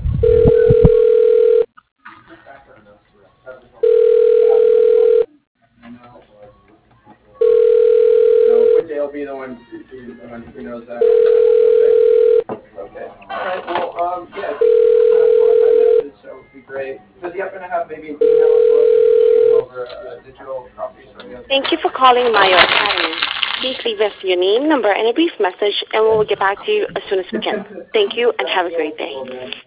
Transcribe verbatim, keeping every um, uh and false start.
They'll be the one, the one who knows that. Okay. Okay. All right. Well, um, yeah, if you could pass along my message, that would be great. Does he happen to have maybe an email as well? Shoot over uh, digital copies or anything? Thank you for calling Mayo Academy. Please leave us your name, number, and a brief message, and we'll get back to you as soon as we can. Thank you, and have a great day.